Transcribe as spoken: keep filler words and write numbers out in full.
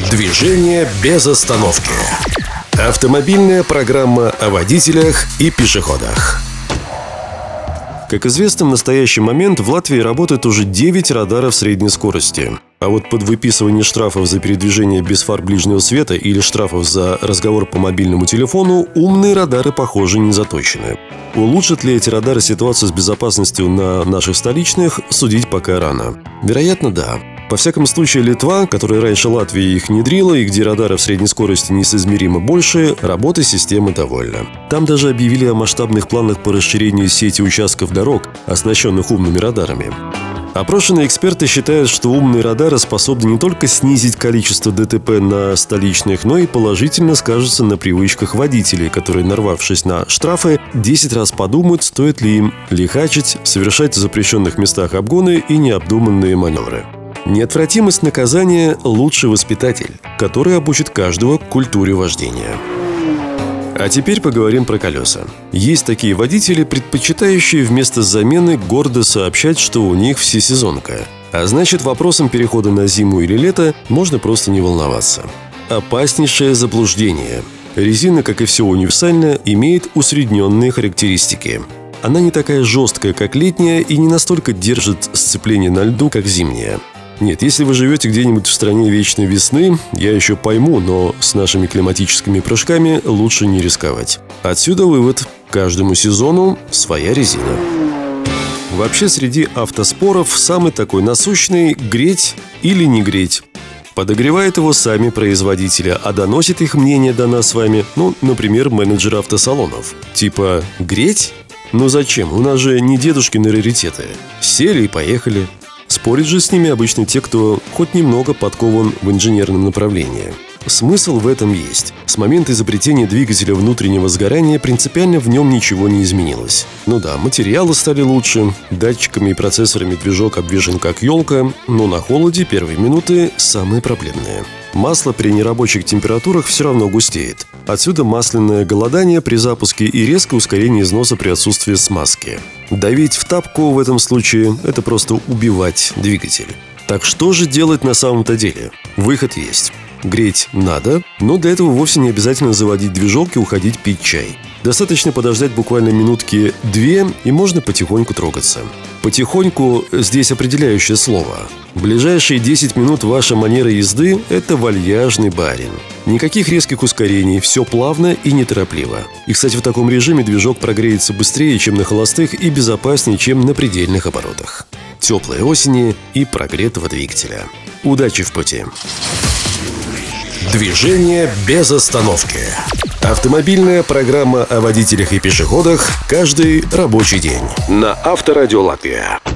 Движение без остановки. Автомобильная программа о водителях и пешеходах. Как известно, в настоящий момент в Латвии работает уже девять радаров средней скорости. А вот под выписывание штрафов за передвижение без фар ближнего света или штрафов за разговор по мобильному телефону умные радары, похоже, не заточены. Улучшат ли эти радары ситуацию с безопасностью на наших столичных, судить пока рано. Вероятно, да. Во всяком случае, Литва, которая раньше Латвии их внедрила и где радаров средней скорости несоизмеримо больше, работой системы довольна. Там даже объявили о масштабных планах по расширению сети участков дорог, оснащенных умными радарами. Опрошенные эксперты считают, что умные радары способны не только снизить количество ДТП на столичных, но и положительно скажутся на привычках водителей, которые, нарвавшись на штрафы, десять раз подумают, стоит ли им лихачить, совершать в запрещенных местах обгоны и необдуманные маневры. Неотвратимость наказания – лучший воспитатель, который обучит каждого культуре вождения. А теперь поговорим про колеса. Есть такие водители, предпочитающие вместо замены гордо сообщать, что у них всесезонка. А значит, вопросом перехода на зиму или лето можно просто не волноваться. Опаснейшее заблуждение. Резина, как и все универсальное, имеет усредненные характеристики. Она не такая жесткая, как летняя, и не настолько держит сцепление на льду, как зимняя. Нет, если вы живете где-нибудь в стране вечной весны, я еще пойму, но с нашими климатическими прыжками лучше не рисковать. Отсюда вывод: каждому сезону своя резина. Вообще, среди автоспоров самый такой насущный – греть или не греть. Подогревают его сами производители, а доносит их мнение до нас с вами, ну, например, менеджеры автосалонов. Типа «греть? Ну зачем? У нас же не дедушкины раритеты. Сели и поехали». Спорят же с ними обычно те, кто хоть немного подкован в инженерном направлении. Смысл в этом есть. С момента изобретения двигателя внутреннего сгорания принципиально в нем ничего не изменилось. Ну да, материалы стали лучше, датчиками и процессорами движок обвешан как елка, но на холоде первые минуты самые проблемные. Масло при нерабочих температурах все равно густеет. Отсюда масляное голодание при запуске и резкое ускорение износа при отсутствии смазки. Давить в тапку в этом случае – это просто убивать двигатель. Так что же делать на самом-то деле? Выход есть. Греть надо, но для этого вовсе не обязательно заводить движок и уходить пить чай. Достаточно подождать буквально минутки-две, и можно потихоньку трогаться. Потихоньку – здесь определяющее слово. В ближайшие десять минут ваша манера езды – это вальяжный барин. Никаких резких ускорений, все плавно и неторопливо. И, кстати, в таком режиме движок прогреется быстрее, чем на холостых, и безопаснее, чем на предельных оборотах. Теплой осени и прогретого двигателя. Удачи в пути! Движение без остановки. Автомобильная программа о водителях и пешеходах каждый рабочий день на Авторадио Латвия.